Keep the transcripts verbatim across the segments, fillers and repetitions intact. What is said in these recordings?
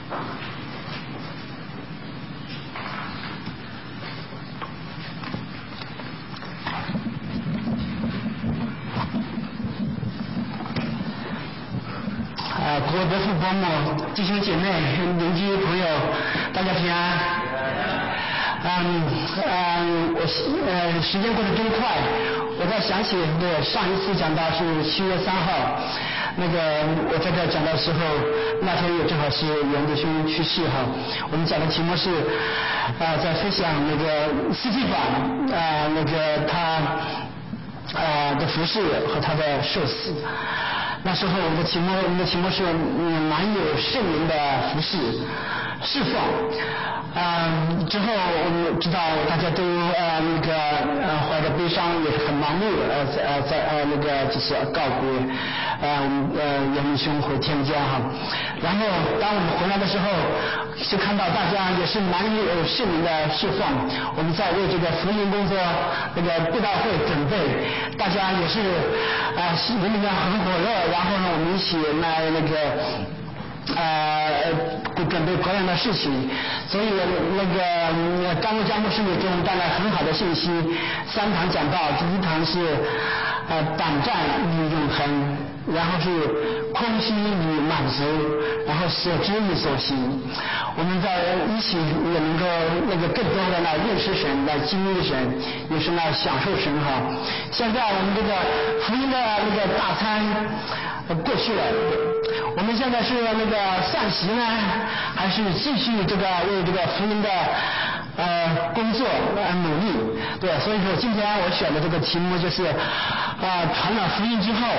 呃，各位伯父伯母、弟兄姐妹、邻居朋友，大家平安。嗯嗯，我呃时间过得真快，我在想起我上一次讲到是七月三号，那个我在这讲的时候，那天也正好是袁德兄去世哈。我们讲的题目是啊、呃，在分享那个司祭法啊、呃、那个他啊、呃、的服侍和他的受死。那时候我们的题目，我们的题目是嗯，满有圣灵的服侍释放。嗯，之后我们知道大家都呃那个呃怀着悲伤，也是很忙碌呃在呃在呃那个就是告别呃呃袁明兄回天家哈。然后当我们回来的时候，就看到大家也是满有圣灵的释放。我们在为这个福音工作那个布道会准备，大家也是啊心里面很火热。然后呢，我们一起来那个呃准备各样的事情，所以那个张家牧师也给我们带来很好的信息。三堂讲道，第一堂是呃胆战与永恒，然后是空虚与满足，然后所知与所行。我们在一起也能够那个更多的来认识神，来经历神，也是来享受神哈。现在我们这个福音的那个大餐过去了，我们现在是那个散席呢，还是继续这个为这个福音的呃工作呃努力？对，所以说今天我选的这个题目就是啊、呃、传了福音之后。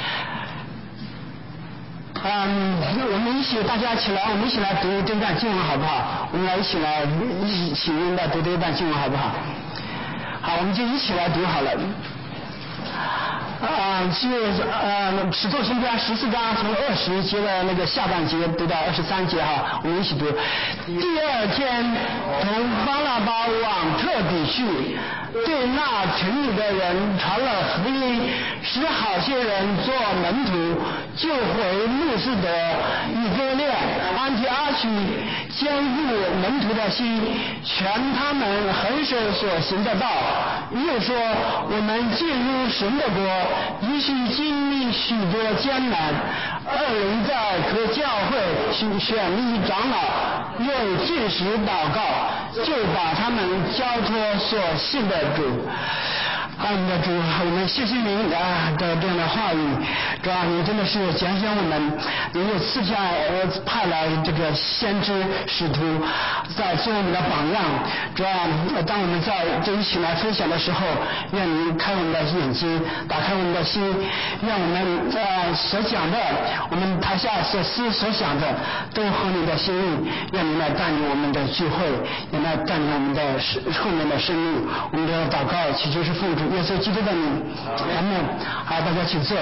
嗯，我们一起大家起来，我们一起来读这段经文好不好？我们来一起来一起来读这段经文好不好？好，我们就一起来读好了。啊、呃，是呃《使徒行传》十四章从二十节的那个下半节读到二十三节哈，我们一起读。第二天，同巴拿巴往特比去，对那城里的人传了福音，使好些人做门徒，就回路斯德、以哥念、安提阿去，坚固门徒的心，全他们恒守所行的道。又说，我们进入神的国，必须经历许多艰难。二人在各教会去选立长老，用禁食祷告，就把他们交托所信的主。啊，我们的主，我们谢谢您啊的这样的话语，主啊，您真的是拣选我们，您又赐下呃派来这个先知使徒，在做我们的榜样。主啊，当我们在这一起来分享的时候，愿您开我们的眼睛，打开我们的心，让我们呃所讲的，我们台下所思所想的，都合您的心意。愿您来带领我们的聚会，也来带领我们的后面的生命。我们的祷告祈求是奉主耶稣基督的名，阿门。好，大家请坐。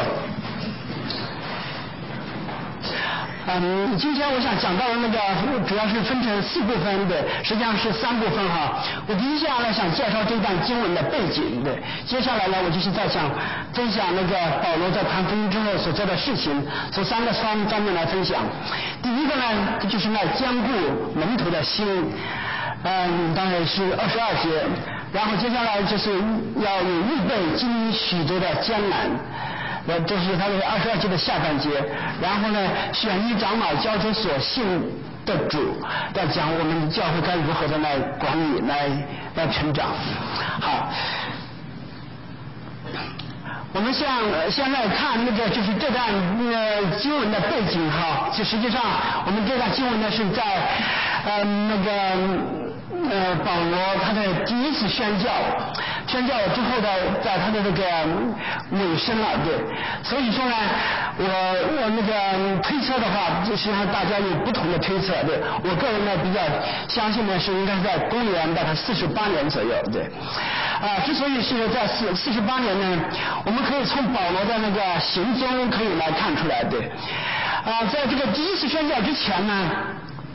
嗯，今天我想讲到的那个主要是分成四部分的，实际上是三部分哈。我第一下呢想介绍这段经文的背景的，接下来呢我就是在想分享那个保罗在传福音之后所做的事情，从三个方方面来分享。第一个呢就是来坚固门徒的心，嗯，当然是二十二节，然后接下来就是要有预备经历许多的艰难。呃，这是他的二十二节的下半节，然后呢，选一长老交出所信的主，要讲我们教会该如何的来管理、来来成长。好，我们像现在看那个就是这段呃经文的背景哈，就实际上我们这段经文呢是在呃那个。呃，保罗他的第一次宣教，宣教之后的，在他的这个尾声了，对，所以说呢，我我那个推测的话，就是大家有不同的推测，对，我个人呢比较相信呢是应该在公元大概四十八年左右，对，啊、呃，之所以是在四四十八年呢，我们可以从保罗的那个行踪可以来看出来，对，啊、呃，在这个第一次宣教之前呢。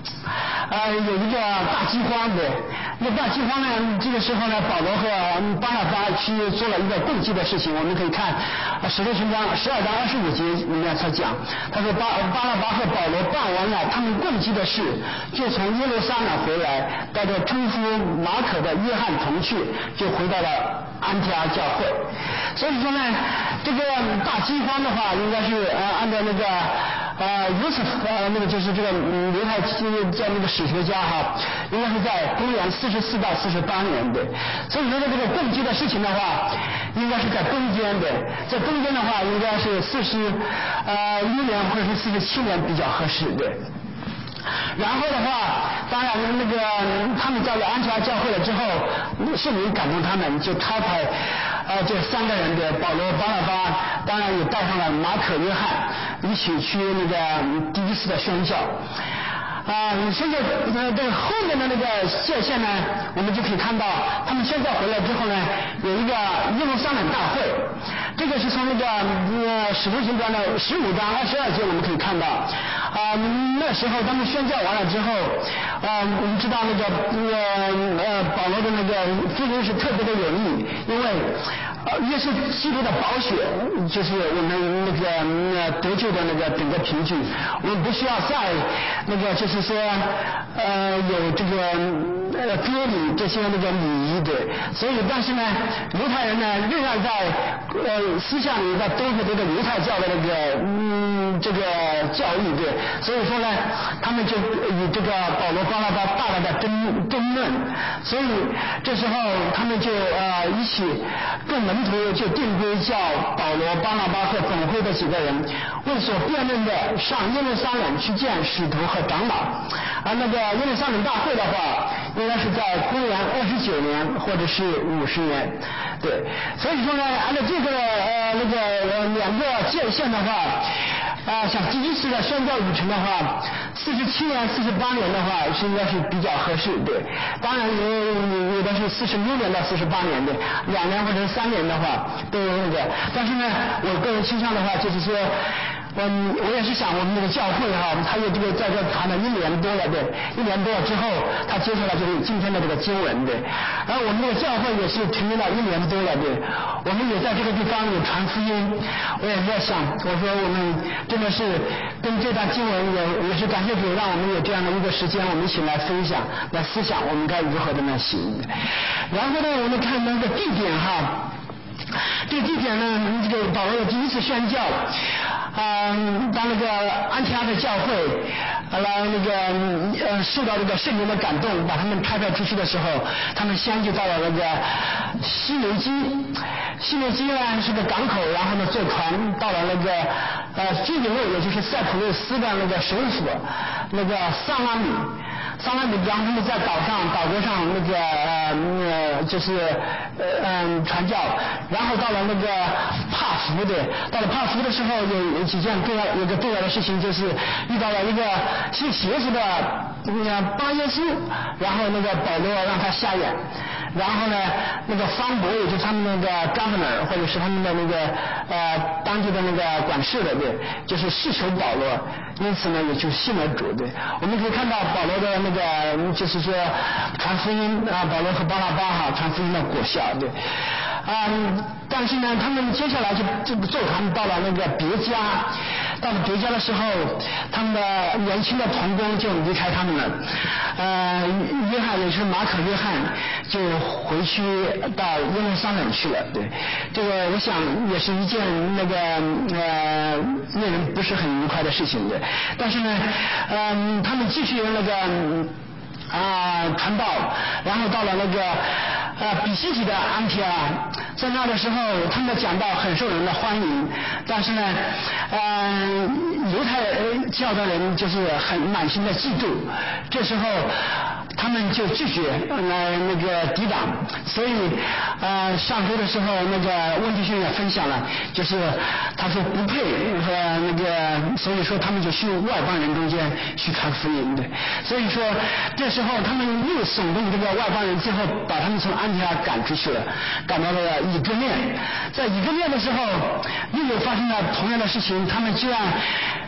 呃，有一个大饥荒的，那大饥荒呢，这个时候呢，保罗和巴拿巴去做了一个共济的事情。我们可以看《使徒行传》十二章二十五节里面所讲，他说巴巴拿巴和保罗办完了他们共济的事，就从耶路撒冷回来，带着称呼马可的约翰同去，就回到了安提阿教会。所以说呢，这个大饥荒的话，应该是呃按照那个。呃，如此呃，那个就是这个犹太在那个史学家哈，应该是在公元四十四到四十八年的。所以说这个共济的事情的话，应该是在中间的，在中间的话，应该是四十呃一年或者是四十七年比较合适的。然后的话，当然那个他们到了安提阿教会了之后，圣灵感动他们，就差派呃这三个人的保罗、巴拿巴，当然也带上了马可、约翰，一起去那个第一次的宣教。啊、呃，现在呃这个后面的那个界限呢，我们就可以看到，他们宣教回来之后呢，有一个耶路撒冷大会，这个是从那个呃使徒行传的十五章二十二节我们可以看到，啊、呃、那时候他们宣教完了之后，啊、呃、我们知道那个呃呃保罗的那个福音是特别的有益，因为呃耶稣基督的宝血就是我们那个呃得救的那个整个凭据，我们不需要再那个就是说呃有这个呃割礼这些那个礼仪的，所以但是呢犹太人呢仍然在呃思想里在兜着这个犹太教的那个嗯这个教义的，所以说呢他们就以这个保罗巴拿巴大大的争争论，所以这时候他们就呃一起跟门徒就定规叫保罗巴拿巴和总会的几个人为所辩论的上耶路撒冷去见使徒和长老，而那个耶路撒冷大会的话应该是在公元二十九年或者是五十年，对，所以说呢按照这个呃那个呃两个界限的话啊、呃，像第一次的宣教旅程的话，四十七年、四十八年的话是应该是比较合适，对。当然有有的是四十六年到四十八年的，两年或者三年的话都有那个。但是呢，我个人倾向的话就是说。嗯，我也是想我们这个教会哈，他有这个在这谈了一年多了的，一年多了之后，他接受了就是今天的这个经文的，而我们这个教会也是成立了一年多了的，我们也在这个地方有传福音，我也在想，我说我们真的是跟这段经文也也是感谢主，让我们有这样的一个时间，我们一起来分享、来思想，我们该如何的来行。然后呢，我们看那个地点哈。这个地点呢，这个保罗的第一次宣教，嗯，当那个安提阿的教会，来那个呃受到这个圣灵的感动，把他们差派出去的时候，他们先就到了那个西流基，西流基呢是个港口，然后呢坐船到了那个呃居里路，也就是塞浦路斯的那个首府，那个萨拉米。萨拉米，然后他们在岛上、岛国上那个呃就是呃嗯传教，然后到了那个帕福的，到了帕福的时候有有几件重要有个重要的事情，就是遇到了一个姓邪子的呃巴耶稣，然后那个保罗让他下眼，然后呢那个方伯也就是他们那个 governor 或者是他们的那个呃当地的那个管事的，对，就是世仇保罗，因此呢也就信了主的。我们可以看到保罗的那个就是说传福音啊，保罗和巴拿巴哈传福音的果效，对，嗯，但是呢，他们接下来就这个坐船到了那个别家，到了别家的时候，他们的年轻的同工就离开他们了，呃，约翰也是马可约翰就回去到耶路撒冷去了，对，这个我想也是一件那个呃令人不是很愉快的事情的，但是呢，嗯、呃，他们继续那个。啊，传道，然后到了那个呃比西底的安提阿，在那的时候，他们的讲道很受人的欢迎，但是呢，呃，犹太教的人就是很满心的嫉妒，这时候他们就拒绝来那个抵挡，所以呃上周的时候，那个温迪逊也分享了，就是他说不配和那个，所以说他们就去外邦人中间去传福音的，所以说这时候他们又耸动这个外邦人，最后把他们从安提阿赶出去了，赶到了以哥念，在以哥念的时候又有发生了同样的事情，他们居然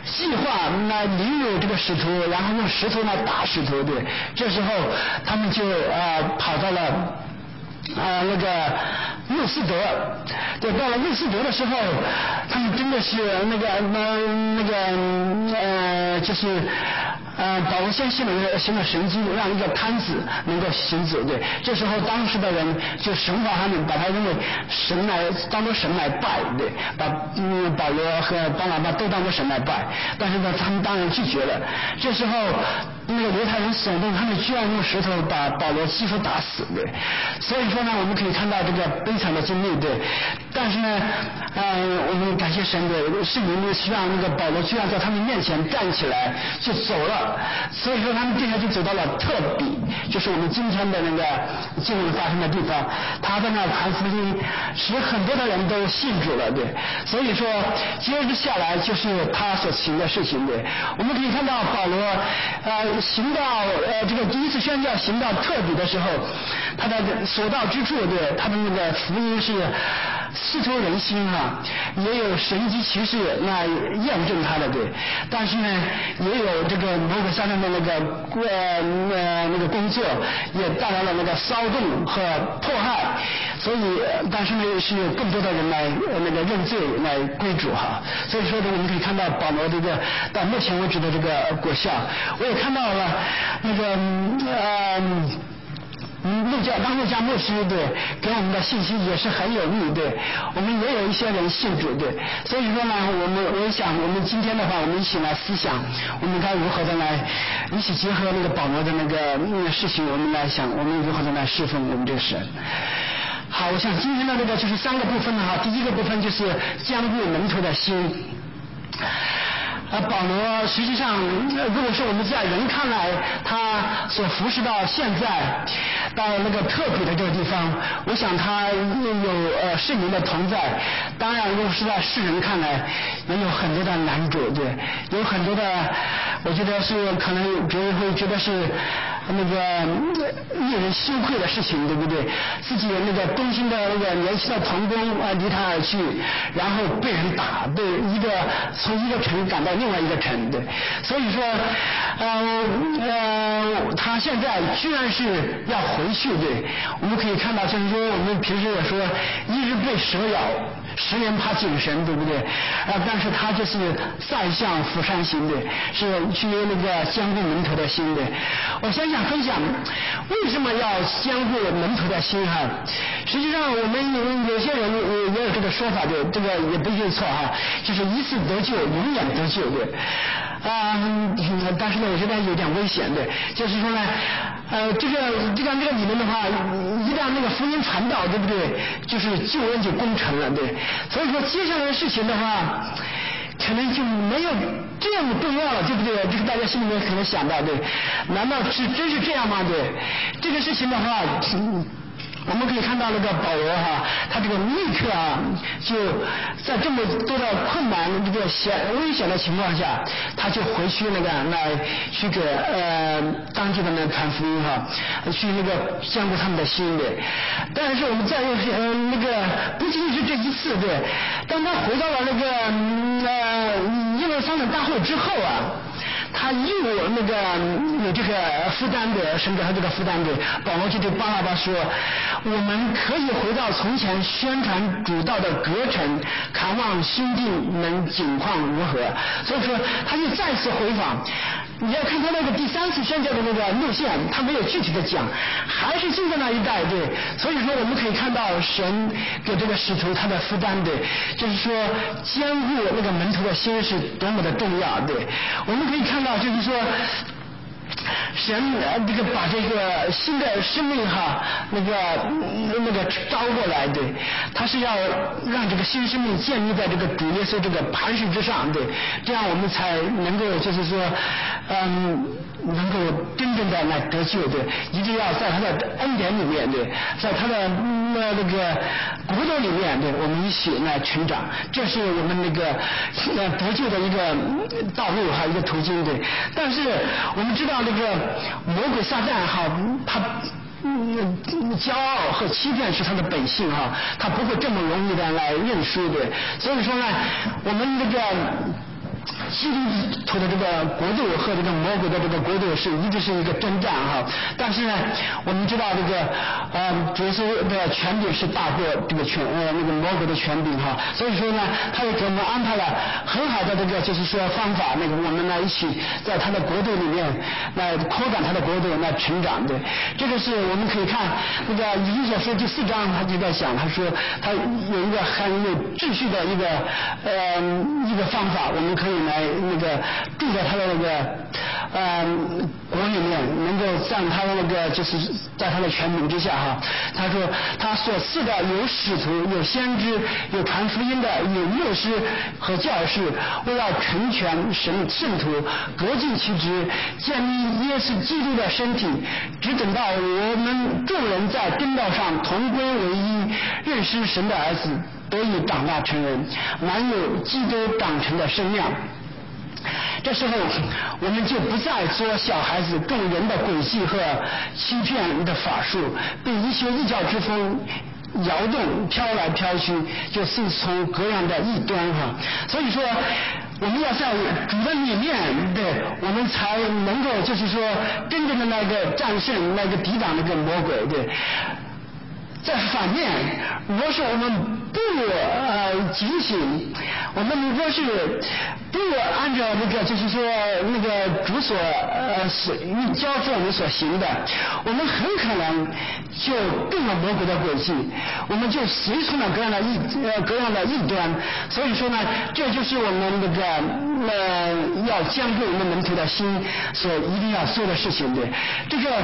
计划来凌辱这个使徒，然后用石头来打使徒，对，这时候他们就呃跑到了呃那个路斯德，对，到了路斯德的时候，他们真的是那个呃那个呃就是。呃，保罗先行了行了神迹，让一个瘫子能够行走。对，这时候当时的人就神化他们，把他认为神来当作神来拜，对，把嗯保罗和巴拿巴都当作神来拜。但是呢，他们当然拒绝了。这时候那个犹太人耸动，他们居然用石头把保罗几乎打死，对。所以说呢，我们可以看到这个悲惨的经历，对。但是呢，呃，我们感谢神的圣灵呢，是让那个保罗居然在他们面前站起来就走了。所以说他们接下来就走到了特比，就是我们今天的那个经文发生的地方。他在那传福音，使很多的人都信主了，对。所以说接着下来就是他所行的事情，对。我们可以看到保罗呃行到呃这个第一次宣教行到特比的时候，他的所到之处，对，他的那个福音是刺透人心啊，也有神迹奇事来验证他的，对。但是呢，也有这个魔鬼撒旦的那个呃呃那个工作，也带来了那个骚动和迫害。所以，但是呢，是更多的人来那个认罪来归主哈。所以说呢，我们可以看到保罗这个到目前为止的这个果效。我也看到了那个呃。嗯，陆家当陆家牧师对给我们的信息也是很有利，对，我们也有一些人信主，对，所以说呢，我们我也想，我们今天的话，我们一起来思想，我们该如何的来一起结合那个保罗的那个那个事情，我们来想，我们如何的来侍奉我们这个神。好，我想今天的那个就是三个部分了哈，第一个部分就是坚固门徒的心。呃，保罗实际上，如果说我们在人看来，他所服侍到现在，到那个特比的这个地方，我想他有呃圣灵的同在。当然，如果是在世人看来，也有很多的难处，对，有很多的，我觉得是可能别人会觉得是那个令人羞愧的事情，对不对？自己那个忠心的那个年轻的同工啊离他而去，然后被人打，被一个从一个城赶到另外一个城，对，所以说，呃呃，他现在居然是要回去，对，我们可以看到，就是说我们平时也说，一日被蛇咬，十年怕井绳，对不对？啊，但是他就是再向釜山行的，是去那个坚固门徒的心的。我想想分享，为什么要坚固门徒的心哈？实际上我们有些人也有这个说法的，这个也不一定错哈，就是一次得救，永远得救的。啊、嗯，但是呢，我觉得有点危险的，就是说呢，呃，这个这个这个理论的话，一旦那个福音传道，对不对？就是救恩就功成了，对。所以说接下来的事情的话，可能就没有这么重要了，对不对？这个大家心里面可能想到，对，难道是真是这样吗？对，这个事情的话。嗯我们可以看到那个保罗哈，他这个立刻啊，就在这么多的困难、这个险危险的情况下，他就回去那个来去给呃当地的那传福音哈，去那个坚固他们的心的。但是我们再呃那个不仅仅是这一次对，当他回到了那个呃耶路撒冷大会之后啊。他又有那个有这个负担的，神给他这个负担的，保罗就对巴拿巴说：“我们可以回到从前宣传主道的隔城，看望兄弟们景况如何。”所以说，他就再次回访。你要看他那个第三次宣教的那个路线，他没有具体的讲，还是就在那一带，对。所以说，我们可以看到神给这个使徒他的负担的，就是说坚固那个门徒的心是多么的重要，对。我们可以看到，就是说。神呃，这个把这个新的生命哈，那个那个招过来，对，他是要让这个新生命建立在这个主耶稣这个磐石之上，对，这样我们才能够就是说，嗯，能够真正的来得救，对，一定要在他的恩典里面，对，在他的那那个国度里面，对，我们一起来成长，这是我们那个呃得救的一个道路哈，一个途径，对，但是我们知道。这个魔鬼撒旦哈，他嗯骄傲和欺骗是他的本性哈，他不会这么容易的来认输的。所以说呢，我们这个基督徒的这个国度和这个魔鬼的这个国度是一直是一个征战哈。但是呢，我们知道这个呃主耶稣的权柄是大过这个权呃那个魔鬼的权柄哈。所以说呢，他也给我们安排了很好的这个就是说方法，那个我们呢一起在他的国度里面来扩展他的国度来成长的。这个是我们可以看那个以弗所书第四章，他就在讲，他说他有一个很有秩序的一个呃一个方法，我们可以来那个住在他的那个呃国里面，能够在他的那个就是在他的权柄之下哈。他说他所赐的有使徒，有先知，有传福音的，有牧师和教士，为了成全神圣徒，各尽其职，建立耶稣基督的身体，只等到我们众人在真道上同归为一，认识神的儿子，得以长大成人，满有基督长成的身量。这时候我们就不再做小孩子众人的诡计和欺骗的法术，被一些异教之风摇动飘来飘去，就顺从各样的异端哈。所以说我们要在主的里面，对，我们才能够就是说真正的那个战胜那个抵挡那个魔鬼，对。在反面，若是我们不呃警醒，我们若是不按照那个就是说那个主所呃所教父我们所行的，我们很可能就中了魔鬼的诡计，我们就随从了各样的异呃各样的异端。所以说呢，这就是我们那个呃要坚固我们门徒的心所一定要做的事情的。这个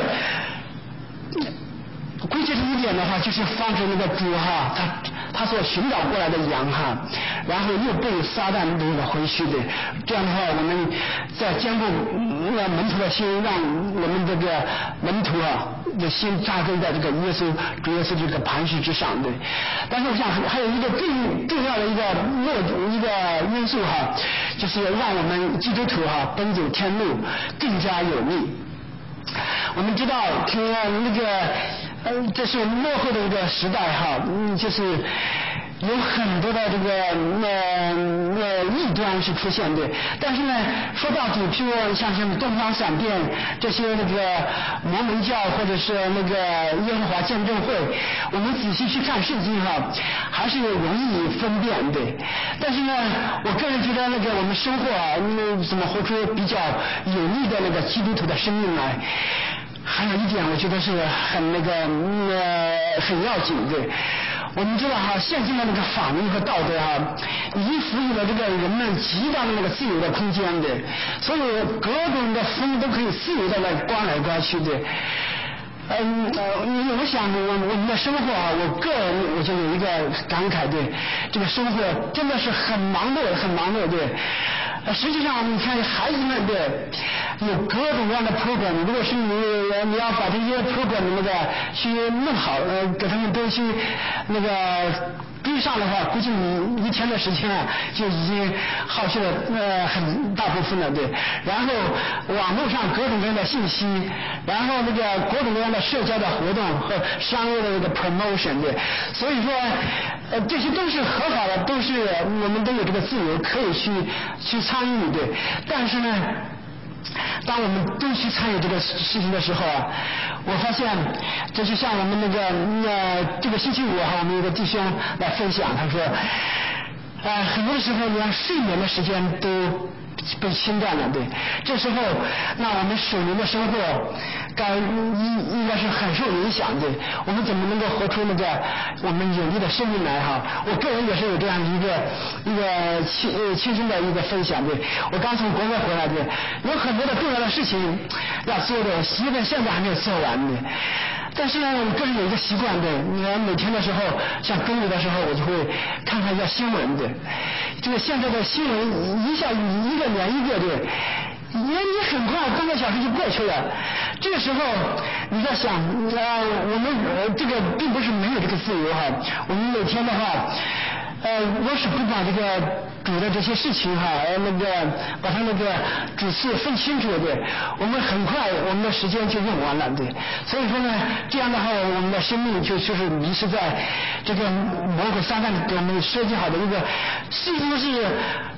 归结出一点的话，就是防止那个猪哈，他他所寻找过来的羊哈，然后又被撒旦那个回去的。这样的话，我们在坚固让门徒的心，让我们这个门徒啊的心扎根在这个耶稣主耶稣这个磐石之上的。但是我想还有一个更重要的一个落一个因素哈，就是让我们基督徒哈奔走天路更加有力。我们知道，听那个。呃，这是幕后的一个时代哈，嗯，就是有很多的这个呃呃异端是出现的，但是呢，说到底，譬如像什么东方闪电这些那个摩门教或者是那个耶和华见证会，我们仔细去看圣经哈，还是容易分辨的。但是呢，我个人觉得那个我们生活啊，嗯，怎么活出比较有力的那个基督徒的生命来。还有一点，我觉得是很那个呃很要紧的。我们知道哈，现今的那个法律和道德啊，已经赋予了这个人们极大的那个自由的空间的，所以各种的风都可以自由的来刮来刮去的。嗯呃，我想我我们的生活啊，我个人我就有一个感慨的，这个生活真的是很忙碌，很忙碌的。实际上，你看孩子们的有各种各样的 program， 如果是你你要把这些 program 那个去弄好，呃，给他们都去那个追上的话，估计你一天的时间啊就已经耗去了呃很大部分了，对。然后网络上各种各样的信息，然后那个各种各样的社交的活动和商业的那个 promotion， 对。所以说，呃，这些都是合法的，都是我们都有这个自由可以去去参与的。但是呢，当我们都去参与这个事情的时候啊，我发现，这就像我们那个呃这个星期五哈，我们有个弟兄来分享，他说，呃很多时候连睡眠的时间都被侵占了，对，这时候那我们属灵的生活该应应该是很受影响的。我们怎么能够活出那个我们有力的生命来哈？我个人也是有这样一个一个亲呃亲身的一个分享的。我刚从国外回来的，有很多的重要的事情要做的，基本现在还没有做完的。但是呢，我个人有一个习惯的，你看每天的时候，像中午的时候，我就会看看一下新闻的。这个现在的新闻一下一个连一个的，你你很快半个小时就过去了。这个时候你在想，呃，我们呃这个并不是没有这个自由哈，我们每天的话。呃，若是不把这个主的这些事情哈，呃，那个把它那个主次分清楚的，我们很快我们的时间就用完了，对。所以说呢，这样的话，我们的生命就就是迷失在这个魔鬼撒旦给我们设计好的一个似乎是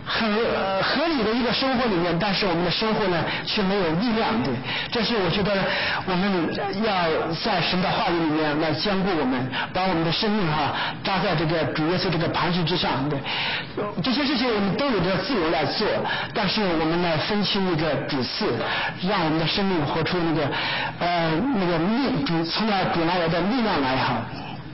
很呃合理的一个生活里面，但是我们的生活呢却没有力量，对，这是我觉得我们要在神的话语里面来坚固我们，把我们的生命哈扎在这个主耶稣这个磐石之上，对，这些事情我们都有这个自由来做，但是我们呢分清一个主次，让我们的生命活出那个呃那个力主从那主那来的力量来哈。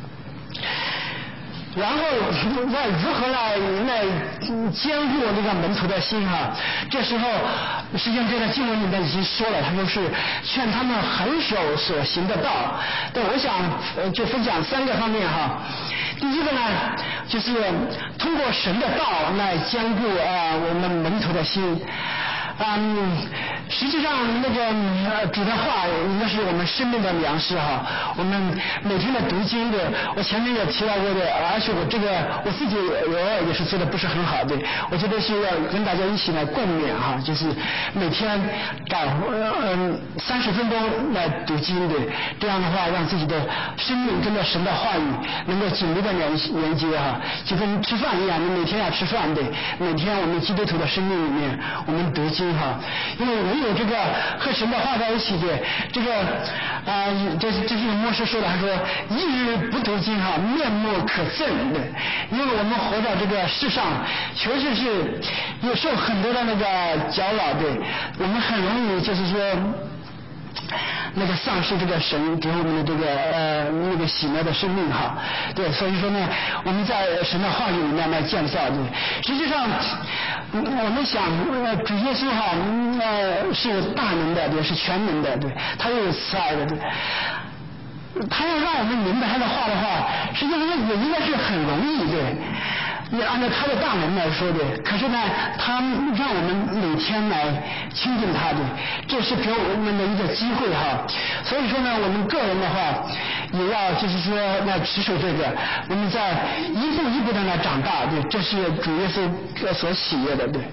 然后要如何来来坚固这个门徒的心哈？这时候实际上这个经文里面已经说了，他说是劝他们恒守所行的道。对，我想呃就分享三个方面哈。第一个呢，就是通过神的道来坚固啊、呃、我们门徒的心。嗯，实际上那个呃主的话应该是我们生命的粮食哈。我们每天的读经的，我前面也提到过的，而且我这个我自己偶尔也是做的不是很好的，我觉得是要跟大家一起来共勉哈，就是每天找嗯三十分钟来读经的，这样的话让自己的生命跟着神的话语能够紧密的连连接哈，就跟吃饭一样，你每天要吃饭的，每天我们基督徒的生命里面我们读经哈，因为唯有这个和神的话在一起的，这个啊、呃，这这是牧师说的，他说一日不读经哈，面目可憎的，因为我们活在这个世上，确实是有受很多的那个搅扰的，我们很容易就是说。那个丧失这个神给我们的这个呃那个喜乐的生命哈，对，所以说呢，我们在神的话语里面来建造的。实际上，我们想，呃，主耶稣哈，呃，是大能的，对，是全能的，对，他又有慈爱的，对。他要让我们明白他的话的话，实际上也应该是很容易的。也按照他的大能来说的，可是呢，他让我们每天来亲近他的，这是给我们的一个机会哈。所以说呢，我们个人的话，也要就是说来持守这个，我们在一步一步的来长大，对，这是主耶稣所喜悦的，对。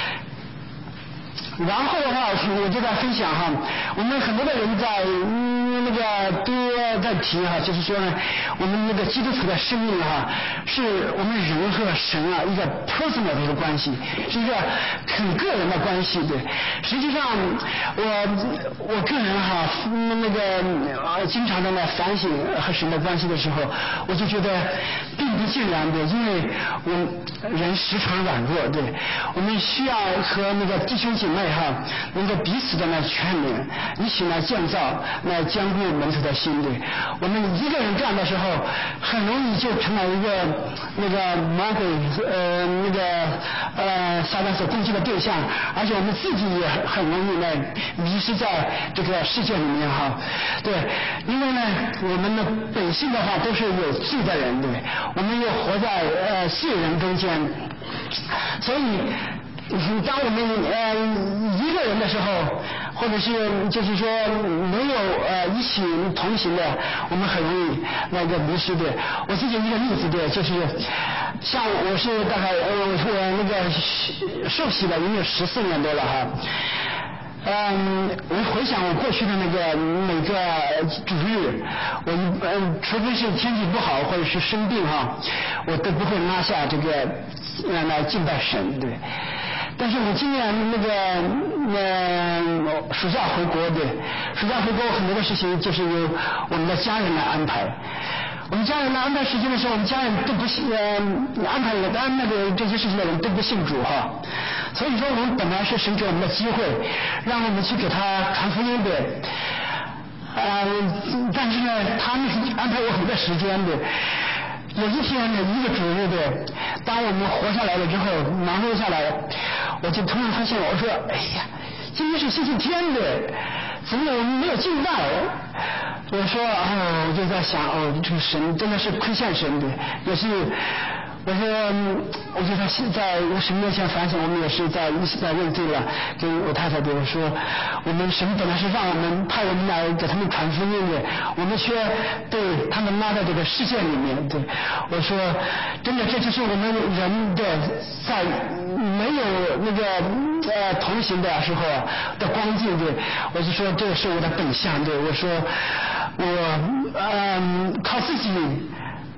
然后的话，我就在分享哈，我们很多的人在嗯那个都在提哈，就是说呢，我们那个基督徒的生命哈，是我们人和神啊一个 personal 的一个关系，是一个很个人的关系的。实际上，我我个人哈，那个呃经常的来反省和神的关系的时候，我就觉得并不尽然的，因为我人时常软弱，对，我们需要和那个弟兄姐妹哈，能够彼此的来劝勉，一起来建造，来坚固门徒的心的。我们一个人干的时候，很容易就成了一个那个魔鬼呃那个呃撒旦所攻击的对象，而且我们自己也很容易呢迷失在这个世界里面哈。对，因为呢我们的本性的话都是有罪的人，对，我们又活在呃罪人中间，所以。当我们呃一个人的时候，或者是就是说没有呃一起同行的，我们很容易那个迷失的。我自己一个例子的，就是像我是大概呃我那个受洗了已经有十四年多了哈。嗯，我回想我过去的那个每个主日，我嗯，除非是天气不好或者是生病哈，我都不会拉下这个呃来敬拜神，对。但是我今年那个呃暑假回国的，暑假回国很多的事情就是由我们的家人来安排。我们家人来安排时间的时候，我们家人都不信呃安排我安排的这些事情的人都不信主哈，所以说我们本来是神给我们的机会，让我们去给他传福音的。呃，但是呢，他们安排我很多时间的。有一天呢，一个主日的，当我们活下来了之后，忙碌下来，我就突然发现，我说，哎呀，今天是星期天的，怎么我们没有敬拜？我说，哦，我就在想，哦，这个神真的是亏欠神的，也是。我说，我就在在神面前反省，我们也是在一起在认罪了，跟我太太对我说，我们神本来是让我们派我们来给他们传福音的，我们却被他们拉到这个世界里面。对，我说，真的这就是我们人的在没有那个呃同行的时候的光景的。我就说，这是我的本相。对，我说，我嗯、呃、靠自己。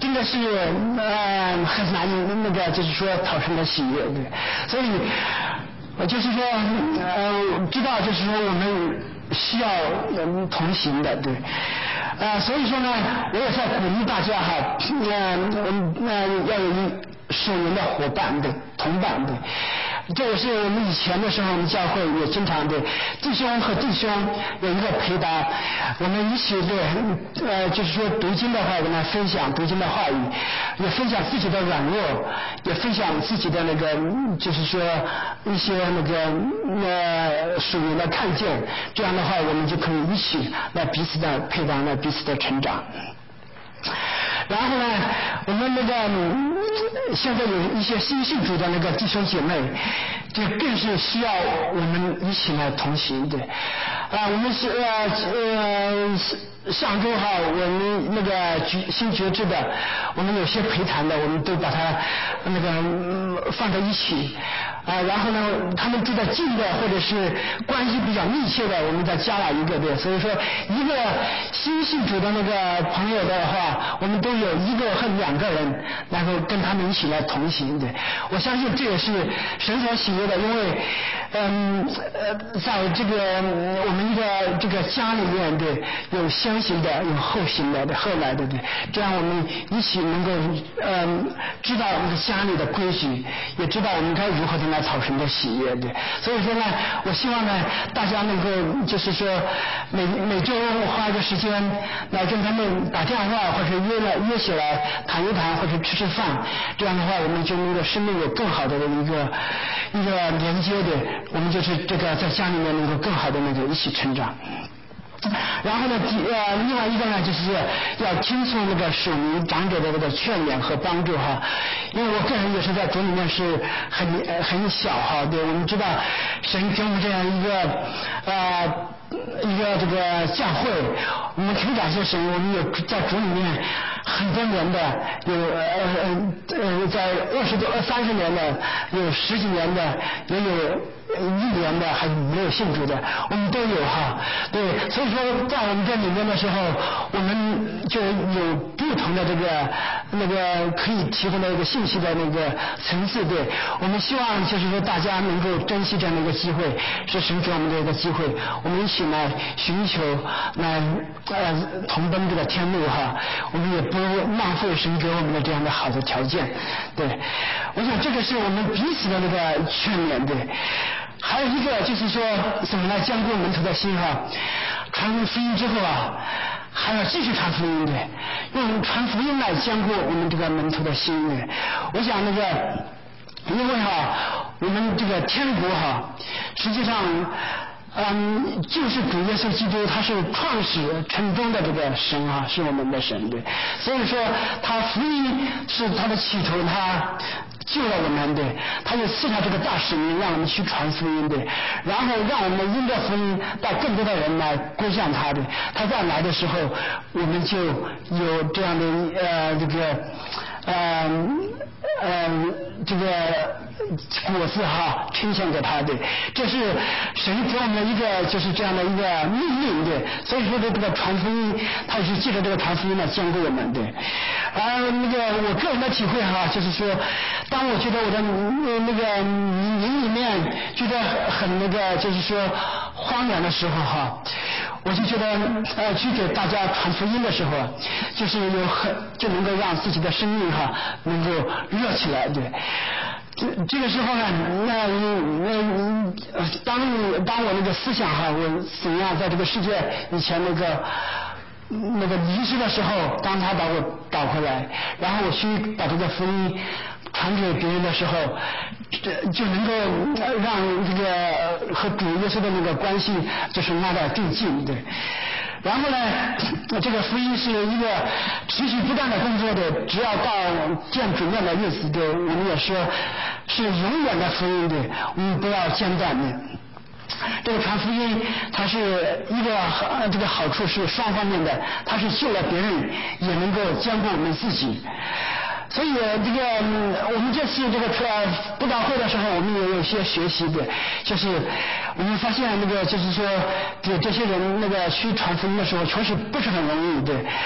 真的是呃很难那个就是说讨神的喜悦，对，所以我就是说呃知道就是说我们需要人同行的，对，呃所以说呢，我也在鼓励大家哈，呃呃要有一属灵的伙伴的同伴的。这也是我们以前的时候，我们教会也经常的弟兄和弟兄有一个陪搭，我们一起的呃，就是说读经的话，我们分享读经的话语，也分享自己的软弱，也分享自己的那个，就是说一些那个呃属灵的看见。这样的话，我们就可以一起来彼此的陪搭，来彼此的成长。然后呢，我们那个、嗯、现在有一些新信主的那个弟兄姐妹，就更是需要我们一起来同行的。啊，我们是呃呃上周哈，我们那个局新觉知的，我们有些陪谈的，我们都把它那个、嗯、放在一起。啊，然后呢，他们住在近的或者是关系比较密切的，我们再加了一个对。所以说，一个新信主的那个朋友的话，我们都有一个和两个人，然后跟他们一起来同行的。我相信这也是神所喜悦的，因为嗯呃，在这个我们一个这个家里面的有先行的，有后行的，后来的对，这样我们一起能够嗯知道我们家里的规矩，也知道我们该如何的来讨神的喜悦的。所以说呢，我希望呢大家能够就是说每每周花一个时间来跟他们打电话，或者约了约起来谈一谈，或者吃吃饭，这样的话我们就能够生命有更好的一个一个连接的，我们就是这个在家里面能够更好的那个一起成长。然后呢，呃，另外一个呢，就是要听从那个属灵长者的这个劝勉和帮助哈。因为我个人也是在主里面是很呃很小哈，对，我们知道神给我们这样一个呃一个这个教会，我们很感谢神，我们有在主里面很多年的，有呃呃呃在二十多二三十年的，有十几年的，也有一年的，还没有信主的，我们都有哈。对，所以说在我们这里面的时候，我们就有不同的这个那个可以提供的一个信息的那个层次。对，我们希望就是说大家能够珍惜这样的一个机会，是神给我们的一个机会，我们一起来寻求来呃同奔这个天路哈，我们也不浪费神给我们的这样的好的条件。对，我想这个是我们彼此的那个劝勉。对。还有一个就是说怎么来坚固门徒的心哈，传福音之后啊，还要继续传福音的，用传福音来坚固我们这个门徒的心的。我想那个，因为哈，我们这个天国哈，实际上。嗯，就是主耶稣基督，他是创始成终的这个神啊，是我们的神对。所以说，他福音是他的企图，他救了我们对，他就赐下这个大使命，让我们去传福音对，然后让我们因着福音带更多的人来归向他的。他再来的时候，我们就有这样的呃这个呃呃这个果子哈呈现给他的，这是神给我们的一个就是这样的一个命令的。所以说这个传福音，他也是借着这个传福音来坚固我们的。而那个我个人的体会哈，就是说，当我觉得我的那个灵里面觉得很那个就是说荒凉的时候哈，我就觉得呃去给大家传福音的时候，就是有很就能够让自己的生命哈能够热起来对。这这个时候呢，那那当当我那个思想哈，我怎样在这个世界以前那个那个迷失的时候，当他把我导回来，然后我去把这个福音传给别人的时候，这就能够让这个和主耶稣的那个关系就是拉得更近对。然后呢，这个福音是一个持续不断的工作的，只要到见主面的日子的，我们也说是永远的福音的，我们不要间断的。这个传福音，它是一个这个好处是双方面的，它是救了别人，也能够兼顾我们自己。所以这个我们这次这个呃布道会的时候，我们也有一些学习的，就是我们发现那个就是说给这些人那个去传福音的时候，确实不是很容易的。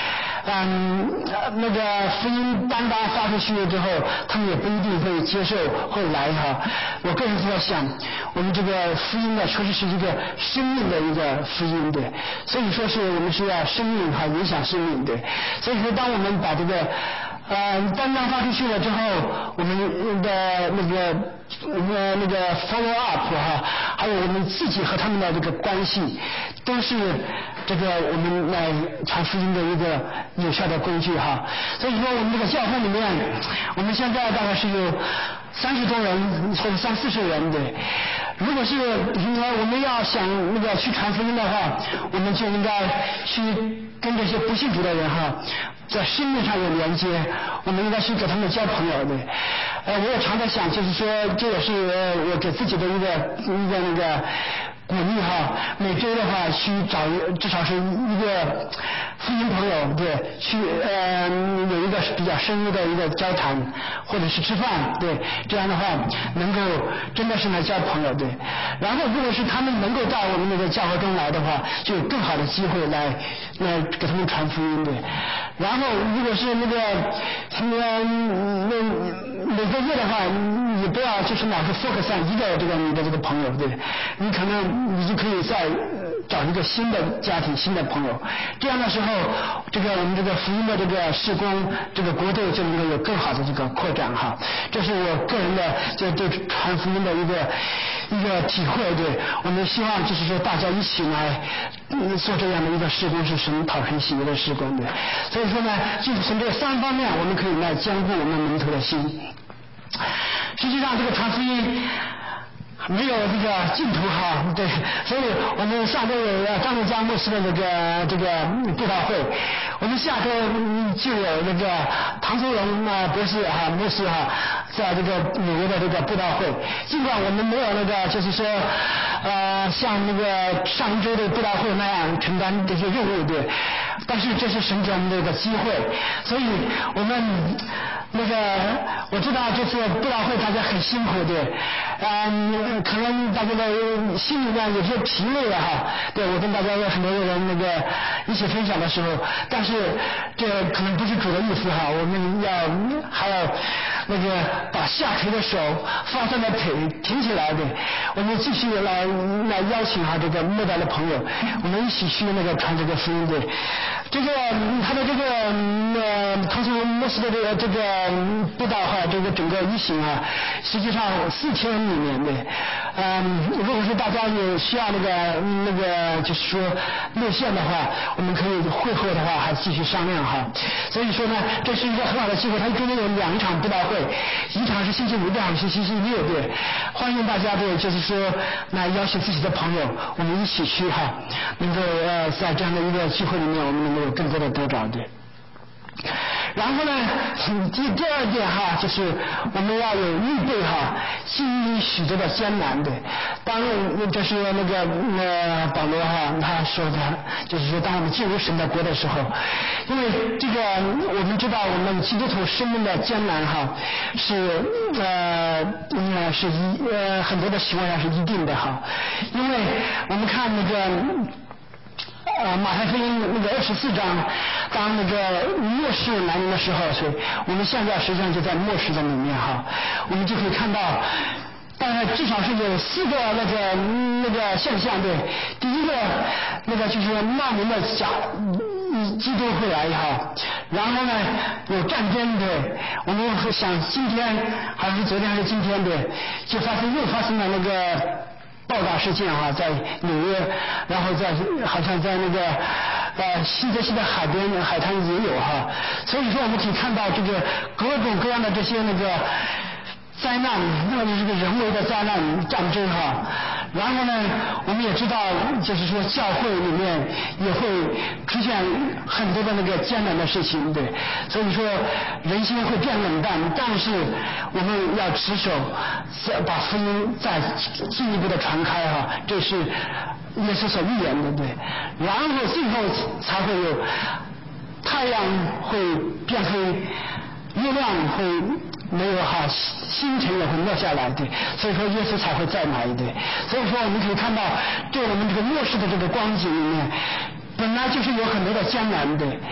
嗯，那个福音单单发出去之后，他们也不一定会接受会来哈。我个人在想，我们这个福音呢，确实是一个生命的一个福音的，所以说是我们是要生命哈影响生命的。所以说，当我们把这个呃单单发出去了之后，我们的那个呃那个 follow up 哈，还有我们自己和他们的这个关系，都是这个我们来传福音的一个有效的工具哈。所以说我们这个教会里面，我们现在大概是有三十多人或者三四十人的。如果是我们要想那个去传福音的话，我们就应该去跟这些不信主的人哈，在生命上有连接，我们应该去给他们交朋友的。呃，我也常在想，就是说，这也是我给自己的一个一个那个鼓励哈。每周的话，去找至少是一个福音朋友，对，去呃有一个比较深入的一个交谈，或者是吃饭，对，这样的话能够真的是来交朋友，对。然后，如果是他们能够到我们那个教会中来的话，就有更好的机会来来给他们传福音，对。然后，如果是那个那那每个月的话，你不要就是老是 focus 上一个这个你的这个朋友，对，你可能你就可以再找一个新的家庭、新的朋友。这样的时候，这个我们这个福音的这个事工，这个国度就能够有更好的这个扩展哈。这是我个人的就对传福音的一个一个体会，对。我们希望就是说大家一起来、嗯、做这样的一个事工，是神讨神喜悦的事工的。所以说呢，就是从这三方面，我们可以来兼顾我们门徒的心。实际上，这个传福音没有这个净土哈，对，所以我们下周有张路加牧师的这个这个布道会，我们下周就有那个唐宗荣啊博士哈牧师哈，在这个纽约的这个布道会。尽管我们没有那个就是说呃像那个上一周的布道会那样承担这些任务，对，但是这是神给我们的一个机会，所以我们那个我知道这次布道会大家很辛苦，对，嗯，可能大家的心里面有些疲累了哈，对，我跟大家有很多人那个一起分享的时候，但是这可能不是主的意思哈，我们要还要那个把下垂的手放上的腿挺起来的，我们继续来来邀请哈这个末代的朋友，我们一起去那个传这个福音的。这个他的这个呃唐宗荣牧师的这个这个布道哈，这个整个一行啊，实际上四天里面的，嗯，如果是大家有需要那个那个就是说路线的话，我们可以会后的话还继续商量哈。所以说呢，这是一个很好的机会，它中间有两场布道会，一场是星期五，一场是星期六，对，欢迎大家对，就是说来邀请自己的朋友，我们一起去哈，能够呃在这样的一个聚会里面，我们能够有更多的得着的。然后呢，第第二点哈，就是我们要有预备哈，经历许多的艰难的。当这是那个呃保罗哈他说的，就是说当我们进入神的国的时候，因为这个我们知道我们基督徒生命的艰难哈，是呃呃是一呃很多的情况下是一定的哈，因为我们看那个。呃，马太福音那个二十四章，当那个末世来临的时候，所以我们现在实际上就在末世的里面哈，我们就可以看到，大概至少是有四个那个那个现象，对，第一个那个就是冒名的假基督会来哈，然后呢有战争，对，我们想今天还是昨天还是今天，对，就发生又发生了那个。爆炸事件哈，在纽约，然后在好像在那个呃新泽西的海边海滩也有哈，所以说我们可以看到这个各种各样的这些那个灾难，或者是个人为的灾难战争哈。然后呢，我们也知道，就是说教会里面也会出现很多的那个艰难的事情，对。所以说人心会变冷淡，但是我们要持守，把福音再进一步的传开哈，这是耶稣所预言的，对。然后最后才会有太阳会变黑，月亮会没有哈，星辰也会落下来的，所以说耶稣才会再来的。所以说我们可以看到，对我们这个末世的这个光景里面，本来就是有很多的艰难的，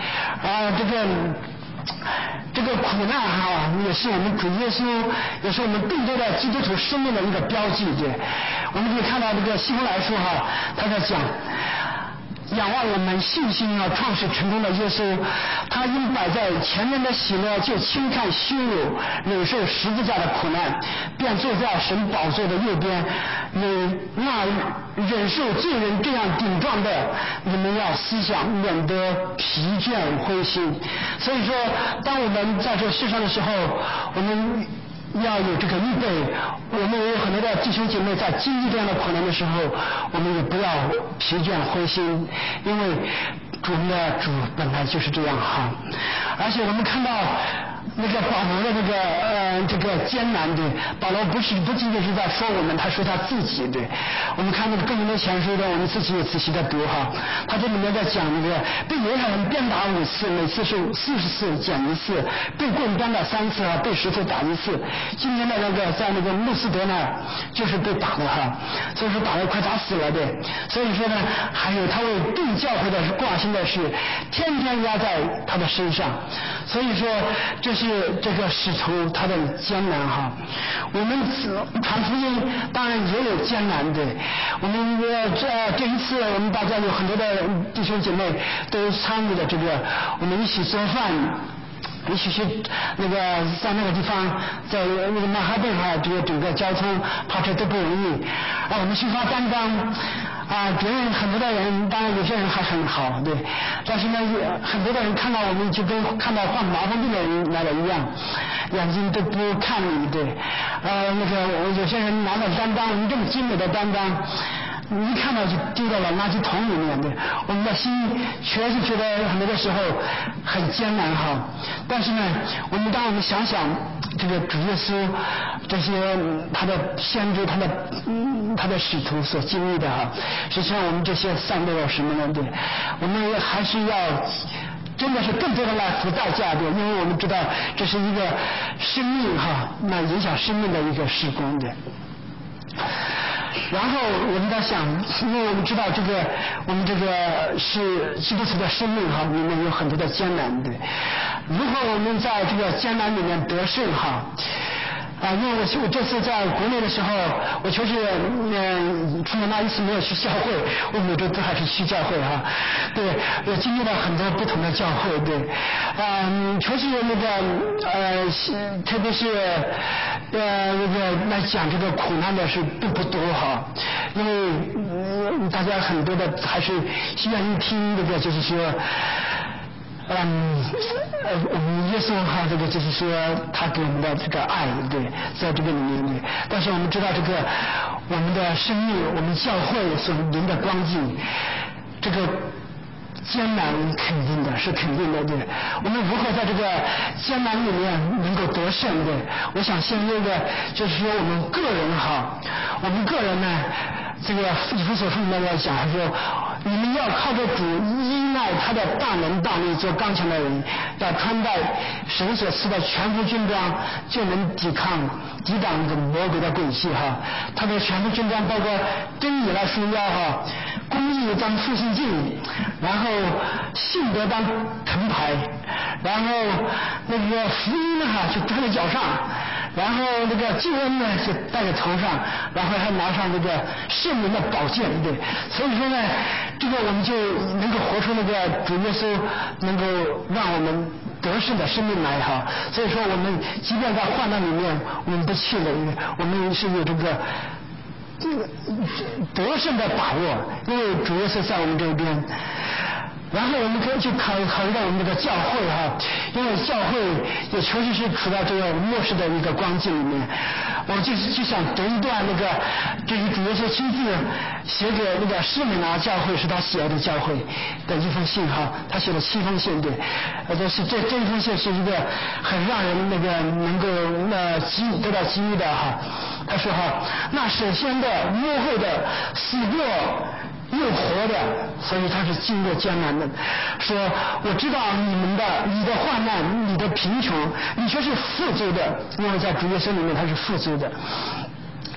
啊，这个这个苦难哈，也是我们主耶稣，也是我们更多的基督徒生命的一个标记。对，我们可以看到这个希伯来书哈，他在讲。仰望我们信心啊，创始成功的耶稣，他因摆在前面的喜乐，就轻看羞辱，忍受十字架的苦难，便坐在神宝座的右边。你那忍受罪人这样顶撞的，你们要思想，免得疲倦灰心。所以说，当我们在这世上的时候，我们要有这个预备，我们也有很多的弟兄姐妹在经历这样的苦难的时候，我们也不要疲倦灰心，因为主的主本来就是这样哈。而且我们看到那个保罗的那个呃这个艰难的，保罗不是不仅仅是在说我们，他说他自己的。我们看那个哥林多前书的，我们自己也仔细的读哈，他这里面在讲那个被犹太人鞭打五次，每次是四十次减一次，被棍鞭打三次啊，被石头打一次。今天的那个在那个路斯德那儿就是被打的哈，所以说打得快打死了的。所以说呢，还有他为众教会的挂心的是天天压在他的身上，所以说这是这个使徒他的艰难哈。我们传福音当然也有艰难的，我们这这一次我们大家有很多的弟兄姐妹都参与了这个，我们一起做饭。一起去那个在那个地方，在那个曼哈顿哈，这个整个交通跑车都不容易。啊，我们去发单张，啊，别人很多的人，当然有些人还很好，对，但是呢，很多的人看到我们就跟看到患麻风病的人来了一样，眼睛都不看你，对，呃，那个有些人拿了单张，我们这么精美的单张。你一看到就丢到了垃圾桶里面的，我们的心确实觉得很多的时候很艰难哈。但是呢，我们当我们想想这个主耶稣这些他的先知、他的嗯他的使徒所经历的哈，实际上我们这些散落了什么呢？对，我们还是要。真的是更多的来付代价的，因为我们知道这是一个生命哈，那影响生命的一个事工的。然后我们在想，因为我们知道这个，我们这个是基督徒的生命哈，里面有很多的艰难的。如何我们在这个艰难里面得胜哈？啊，因为我我这次在国内的时候，我确实嗯，除了那一次没有去教会，我每周都还是去教会哈。对，我经历了很多不同的教会，对，嗯，确实那个呃，特别是呃那个来讲这个苦难的是并不多哈，因为、嗯、大家很多的还是愿意听这个，就是说。嗯，呃，我们耶稣哈，这个就是说他给我们的这个爱，对，在这个里面对。但是我们知道这个我们的生命，我们教会所临的光景，这个艰难肯定的是肯定的，对。我们如何在这个艰难里面能够得胜？对，我想先那个就是说我们个人哈，我们个人呢，这个以弗所书里面要讲说。你们要靠着主依赖他的大能大力做刚强的人，要穿戴神所赐的全副军装，就能抵抗抵挡这个魔鬼的诡计哈。他的全副军装包括真理来束腰哈，公义当复兴镜，然后信德当藤牌，然后那个福音呢哈就穿在脚上。然后那个救恩呢就戴在头上，然后还拿上这个圣灵的宝剑，对。所以说呢，这个我们就能够活出那个主耶稣能够让我们得胜的生命来哈。所以说我们即便在患难里面，我们不气馁，我们是有这个这个得胜的把握，因为主耶稣在我们这边。然后我们可以去考考虑到我们这个教会哈，因为教会也确实是处在这个末世的一个光景里面。我就是就想读一段那个，这是主耶稣亲自写给那个士美拿教会，是他喜爱的教会的一封信哈，他写了七封信对，呃，这是这这一封信是一个很让人那个能够呃激得到激励的哈。他说哈，那首先的幕后的死过。又活的，所以他是经过艰难的。说我知道你们的你的患难，你的贫穷，你却是富足的，因为在主耶稣里面他是富足的。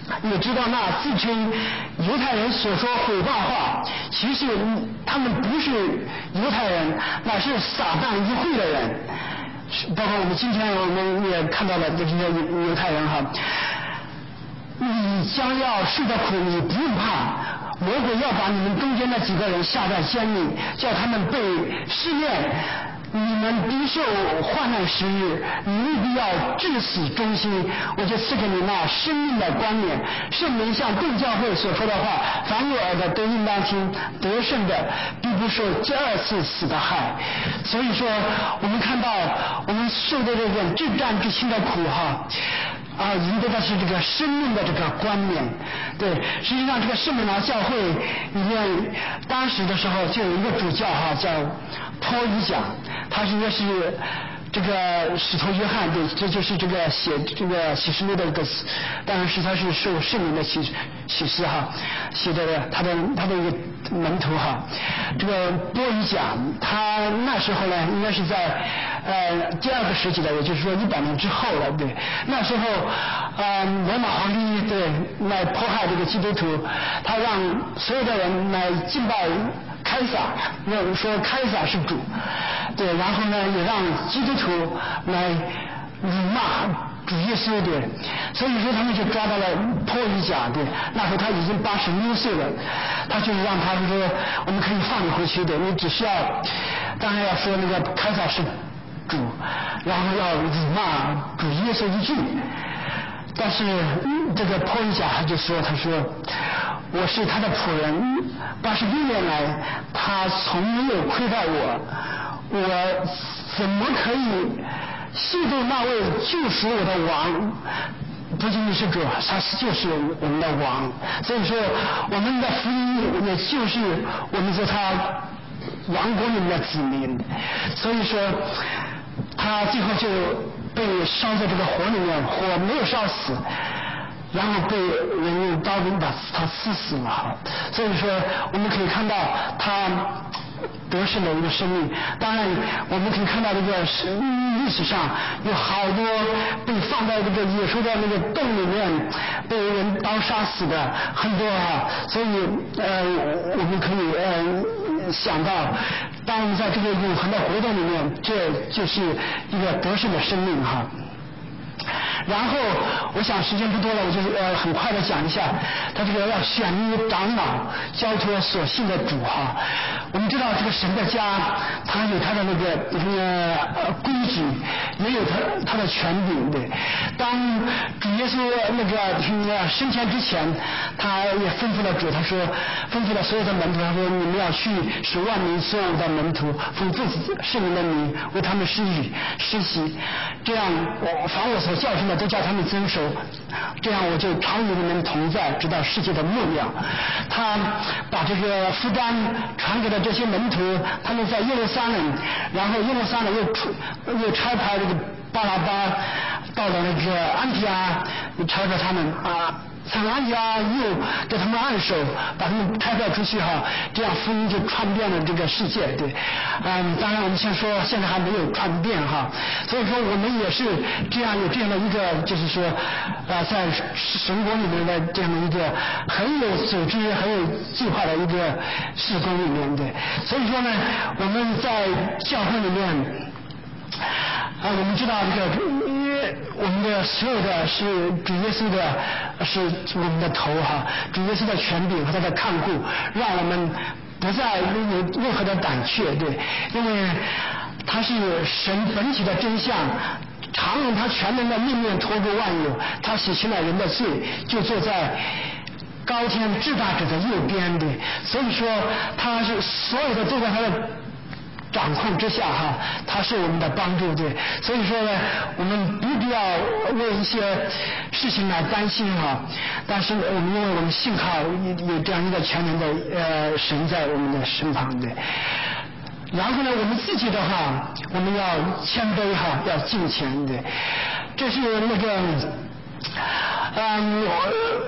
也知道那自称犹太人所说毁谤话，其实他们不是犹太人，乃是撒旦一会的人。包括我们今天我们也看到了这些犹太人哈，你将要受的苦，你不用怕。魔鬼要把你们中间的几个人下在监里，叫他们被试炼。你们必受患难时日，你务必要至死忠心，我就赐给你那生命的冠冕。圣灵像众教会所说的话，凡有耳的都应当听，得胜的必不受第二次死的害。所以说，我们看到我们受的这种至战至轻的苦哈。啊，赢得的是这个生命的这个冠冕，对，实际上这个圣门廊教会里面，当时的时候就有一个主教哈，叫托伊贾，他是也是这个使徒约翰，对，这就是这个写这个启示录的一个，当然是他是受圣灵的启启示哈，写的他的他的一个门徒哈，这个波伊贾，他那时候呢，应该是在呃第二个世纪的，也就是说一百年之后了，对，那时候呃罗马皇帝对来迫害这个基督徒，他让所有的人来敬拜开撒，要说开撒是主，对，然后呢也让基督徒来辱骂主耶稣，对，所以说他们就抓到了托伊贾，对，那时候他已经八十六岁了，他就让他说我们可以放你回去的，你只是要，当然要说那个开撒是主，然后要辱骂主耶稣一句。但是这个托伊贾他就说，他说我是他的仆人，八十六年来他从没有亏待我，我怎么可以亵渎那位救赎我的王？不仅仅是主，他就是我们的王。所以说我们的福音也就是我们说他王国里面的子民。所以说他最后就被烧在这个火里面，火没有烧死，然后被人用刀兵把他刺死了。所以说我们可以看到他得胜的一个生命。当然我们可以看到这个历史上有好多被放在这个野兽的那个洞里面被人刀杀死的很多啊。所以呃我们可以呃想到，当我们在这个永恒的活动里面，这就是一个得胜的生命哈。然后我想时间不多了，我就呃很快的讲一下他这个要选一长老交托所信的主哈。我们知道这个神的家，他有他的那个呃规矩，也有他他的权柄的。当主耶稣那个呃升天之前，他也吩咐了主，他说吩咐了所有的门徒，他说你们要去使万民所有的门徒奉自己圣灵的名为他们施洗施洗，这样我凡我所教训的都叫他们遵守，这样我就常与你们同在，直到世界的末了。他把这个负担传给了这些门徒，他们在耶路撒冷，然后耶路撒冷又又差派这个巴拉巴到了那个安提阿，又差派他们啊。从安提阿又给他们按手，把他们差派出去哈，这样福音就传遍了这个世界，对，嗯，当然我们先说现在还没有传遍哈，所以说我们也是这样有这样的一个，就是说，啊、呃，在神国里面的这样的一个很有组织、很有计划的一个事工里面的，所以说呢，我们在教会里面。啊，我们知道这个，我们的所有的是主耶稣的，是我们的头哈，主耶稣的权柄和他的看顾，让我们不再有任何的胆怯，对，因为他是神本体的真相。常用他全能的命令托住万有，他洗清了人的罪，就坐在高天至大者的右边的，所以说他是所有的都在他的掌控之下哈，他是我们的帮助，对，所以说呢，我们不必要为一些事情来担心哈，但是我们因为我们信靠有这样一个全能的呃神在我们的身旁的。然后呢，我们自己的话，我们要谦卑哈，要敬虔的，这是那个，嗯，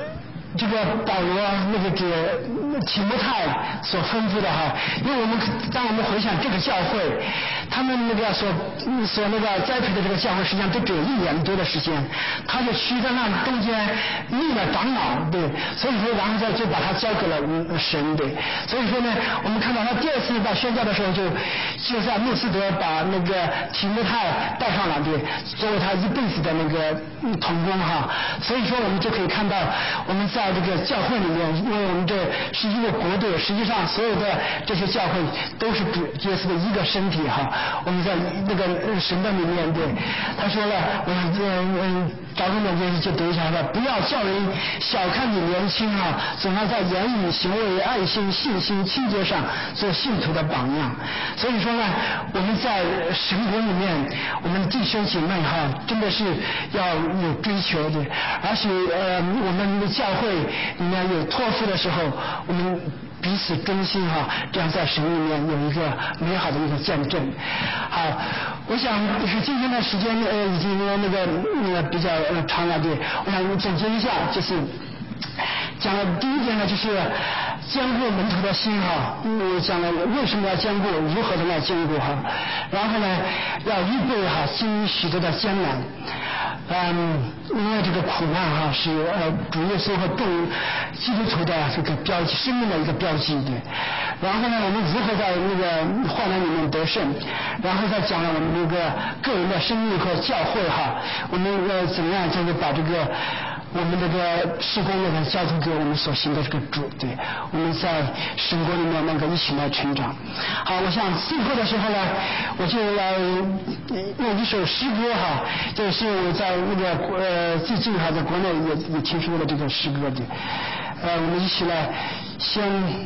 这个保罗那个给提摩太所吩咐的哈，因为我们当我们回想这个教会，他们那个所所那个栽培的这个教会，实际上都只有一年多的时间，他就需在那中间立了长老，对，所以说然后再就把他交给了神，对，所以说呢，我们看到他第二次到宣教的时候就就在穆斯德把那个提摩太带上了，对，作为他一辈子的那个同工哈，所以说我们就可以看到我们在这个教会里面，因为我们这是一个国度，实际上所有的这些教会都是主耶稣的一个身体哈。我们在那个神的里面，对，他说了，我们这嗯，找重点就是就读一下了，不要叫人小看你年轻啊，总要在言语、行为、爱心、信心、清洁上做信徒的榜样。所以说呢，我们在神国里面，我们弟兄姐妹哈，真的是要有追求的，而且呃，我们的教会里面有托付的时候，我们彼此忠心哈，这样在神里面有一个美好的一个见证。好，我想是今天的时间呃已经那个那个比较呃长了，对，我想总结一下，就是讲了第一点呢，就是坚固门徒的心哈，我讲了为什么要坚固，如何的来坚固哈，然后呢要预备哈经历许多的艰难。嗯，因为这个苦难哈是呃主耶稣和众基督徒的这个标记，生命的一个标记，对。然后呢，我们如何在那个患难里面得胜？然后再讲了我们这个个人的生命和教会哈，我们呃怎么样就是把这个我们这个事工呢交托给我们所行的这个主，对，我们在神国里面能够一起来成长。好，我想最后的时候呢，我就来用一首诗歌哈，这是我在那个呃最近哈在国内也也听说的这个诗歌的，呃，我们一起来先。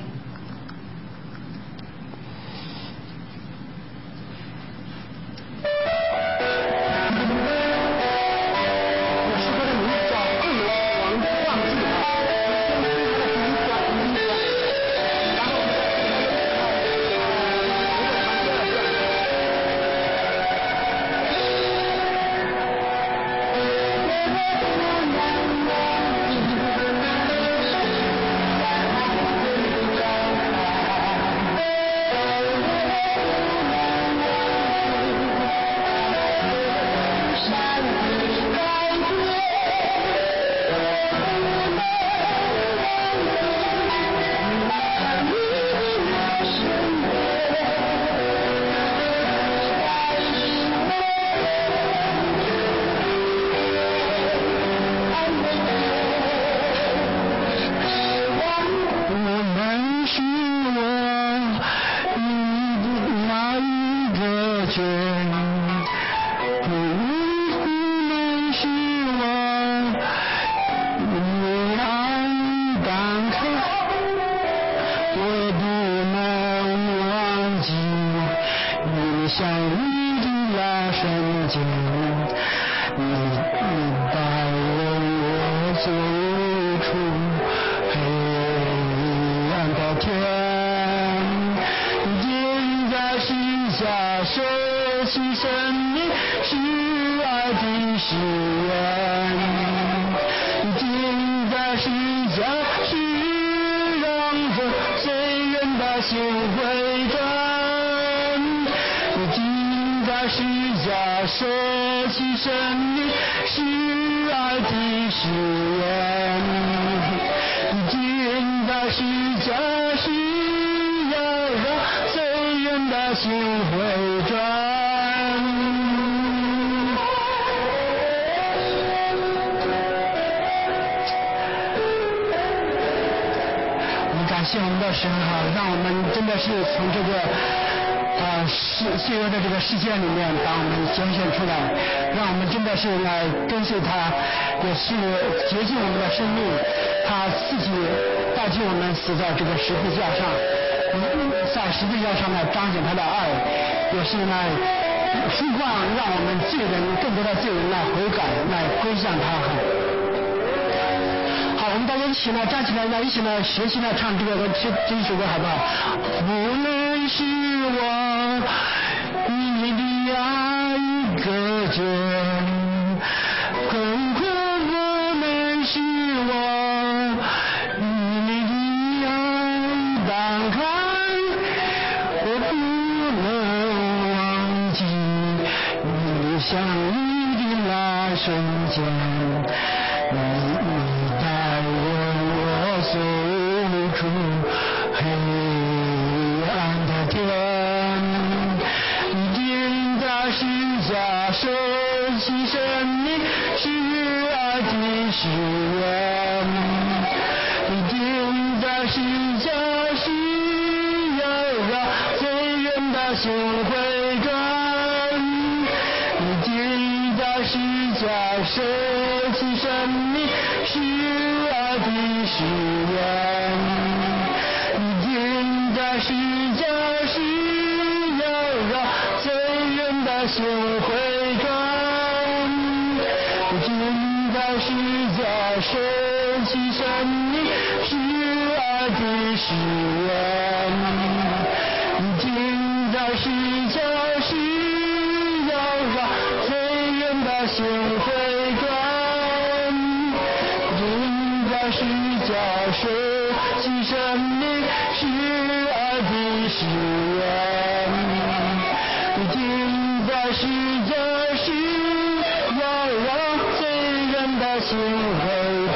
谢我们的神哈，让我们真的是从这个呃世罪恶的这个世界里面把我们拣选出来，让我们真的是来跟随他，也是洁净我们的生命，他自己代替我们死在这个十字架上，在十字架上呢彰显他的爱，也是来呼唤让我们罪人更多的罪人来悔改，来归向他哈。好，我们大家一起来站起来，来一起来学习来唱这个这这一首歌，好不好？无论是我你的爱隔绝，更苦不能是我看，我不能忘记你相遇的那瞬间，你你带我走出黑暗的天，你钉在十字架舍弃生命，是爱的誓言。你钉在十字架是要让罪人的心回转，你钉在十字架舍弃生命，是爱的誓言。你钉在十字架是要让罪人的心回转，你钉在十字架舍弃生命，是爱的誓言。你钉在十字架是要让罪人的心回转，钉在十字架舍弃生命，是爱的誓言。你钉在十字架是要让罪人的心回转。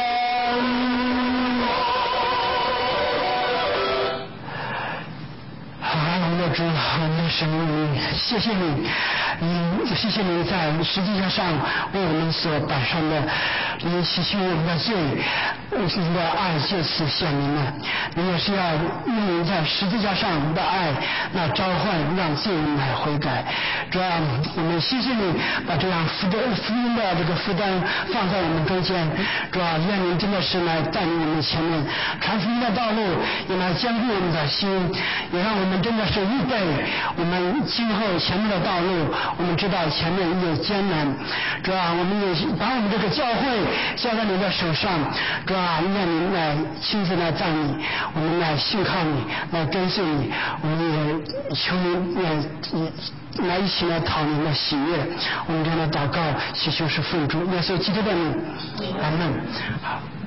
主，我们神，谢谢你，你谢谢你在十字架上为我们所摆上的，你洗去我们的罪，你的爱借此显明了。你也是要用你在十字架上的爱，那召唤让罪人来悔改。主要我们谢谢你把这样福的福音的这个负担放在我们中间。主要愿你真的是来带领我们前面传福音的道路，也来坚固我们的心，也让我们真的是预备我们今后前面的道路。我们知道前面有艰难，主要我们也把我们这个教会交在你的手上。主要愿你来亲自来带领我们，来信靠你，来跟随你。我们也求你来来一起来讨你的喜悦。我们这样的祷告祈求是奉主耶稣基督的名，阿门。好。